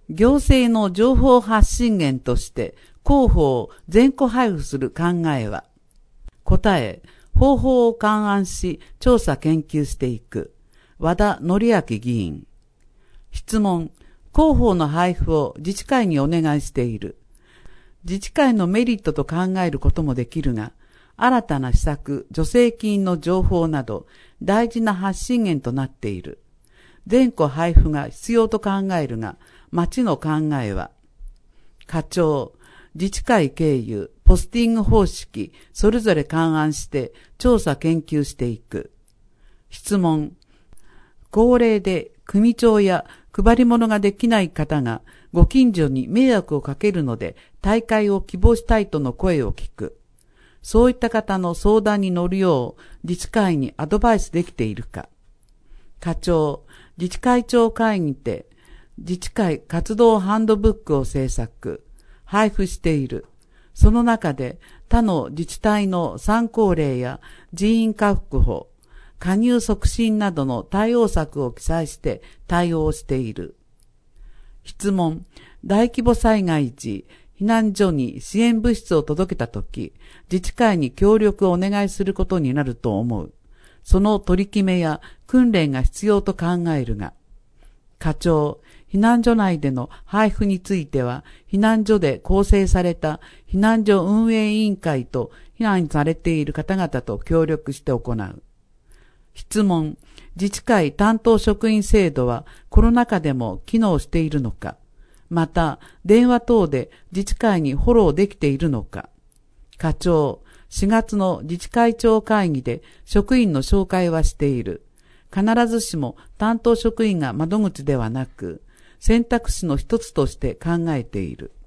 行政の情報発信源として広報を全戸配布する考えは、答え、方法を勘案し調査研究していく。和田則明議員。質問、広報の配布を自治会にお願いしている。自治会のメリットと考えることもできるが、新たな施策、助成金の情報など大事な発信源となっている。全戸配布が必要と考えるが、町の考えは、課長、自治会経由、ポスティング方式、それぞれ勘案して調査研究していく。質問、高齢で組長や配り物ができない方がご近所に迷惑をかけるので大会を希望したいとの声を聞く。そういった方の相談に乗るよう自治会にアドバイスできているか。課長、自治会長会議で自治会活動ハンドブックを制作、配布している。その中で他の自治体の参考例や人員確保、加入促進などの対応策を記載して対応している。質問、大規模災害時、避難所に支援物質を届けたとき、自治会に協力をお願いすることになると思う。その取り決めや訓練が必要と考えるが、課長、避難所内での配布については、避難所で構成された避難所運営委員会と避難されている方々と協力して行う。質問、自治会担当職員制度はコロナ禍でも機能しているのか、また電話等で自治会にフォローできているのか。課長、4月の自治会長会議で職員の紹介はしている。必ずしも担当職員が窓口ではなく、選択肢の一つとして考えている。